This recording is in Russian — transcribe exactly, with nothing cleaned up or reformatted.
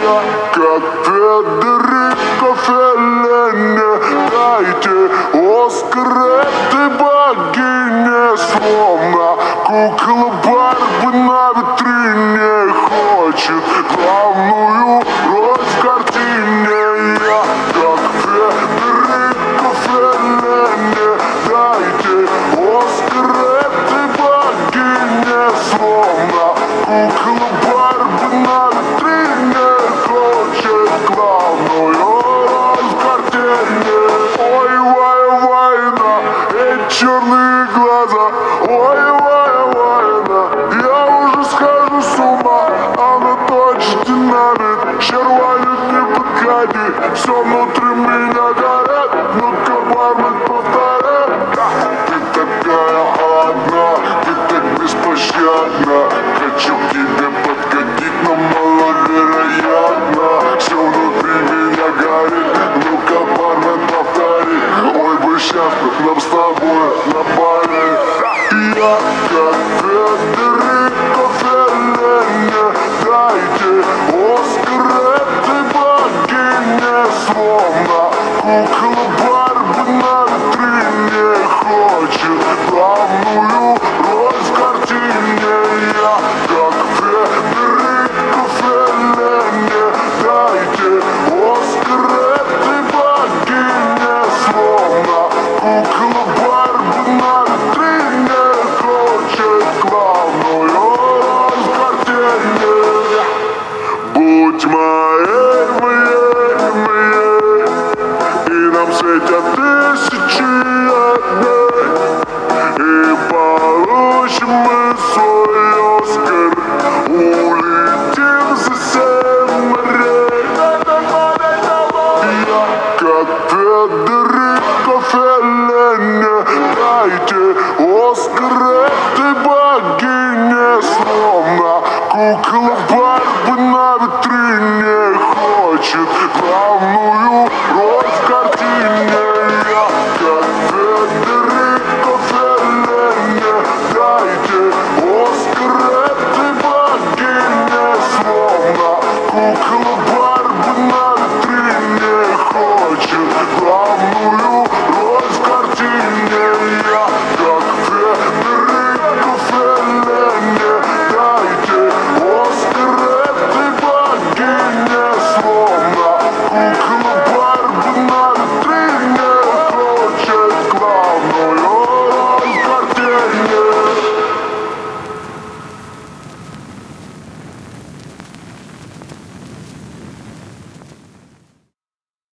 Я как Федерико Феллини, дайте Оскар этой богине. Словно кукла Барби на витрине хочет главную роль в картине. Я как Федерико Феллини, дайте Оскар этой богине. Словно кукла Барби на витрине хочет главную роль в картине. Ой, вай, война, эти черные глаза. Ой, вай, война, я уже схожу с ума. Она точно динамит, червонит, не подходи. Все внутри меня горит.